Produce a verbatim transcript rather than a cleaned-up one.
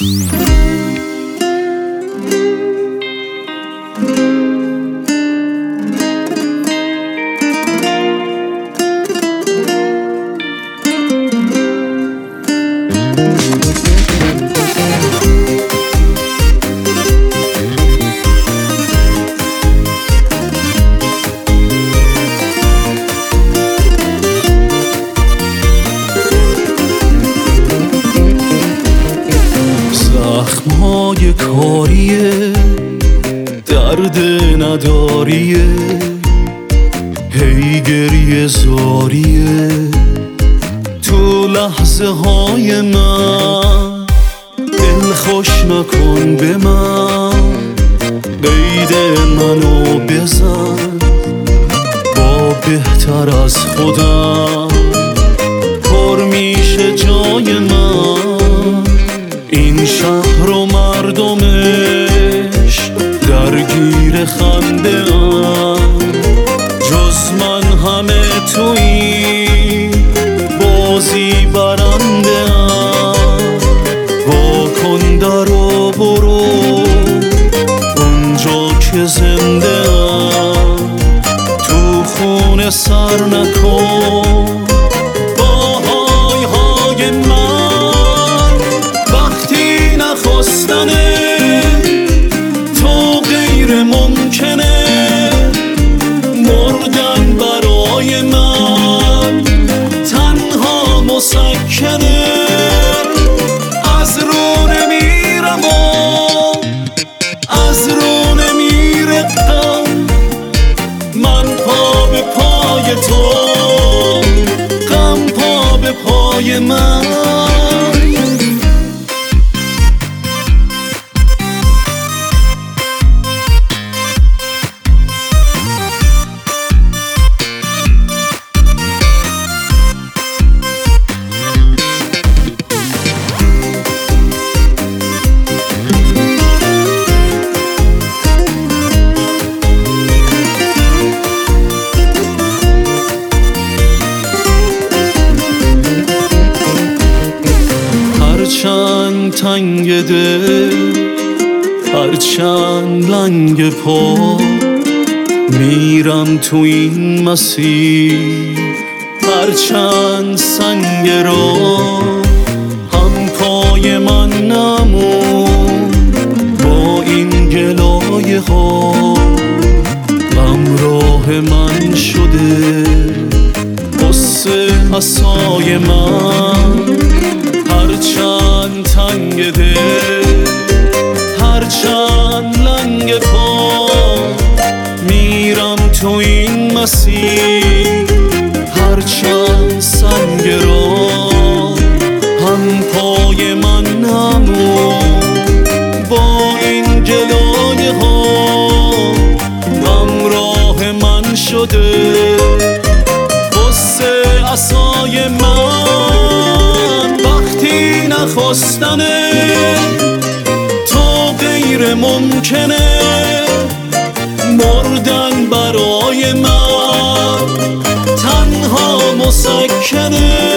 زخم‌های کاریه، درد نداریه، هی گریه زاریه تو لحظه های من. دل خوش نکن به من، قید منو بزن، با بهتر از خودم پر میشه جای من. این شهر و مردمش درگیر خنده ام، جز من همه توی بازی برنده ام. وا کن در و برو اونجا که زنده ام، تو خونه سر نکن با های های من. وقتی نخواستنه تو غیر ممکنه، مردن برای من تنها مسکنه. از رو نمیرم و از رو نمیرم، من پا به پای تو، غم پا به پای من. هرچند تنگ دل، هرچند لنگ پا، میرم تو این مسیر. هرچند سنگ را هم پای من نمون، با این گلایه ها همراه من شده قصه عصای من. هرچند تنگ دل، هرچند لنگ پا، میرم تو این مسیر. هرچند سنگ را هم پای من نمون، با این گلایه ها همراه من شده قصه عصای من. وقتی نخواستنه تو غیر ممکنه، مردن برای من تنها مسکنه.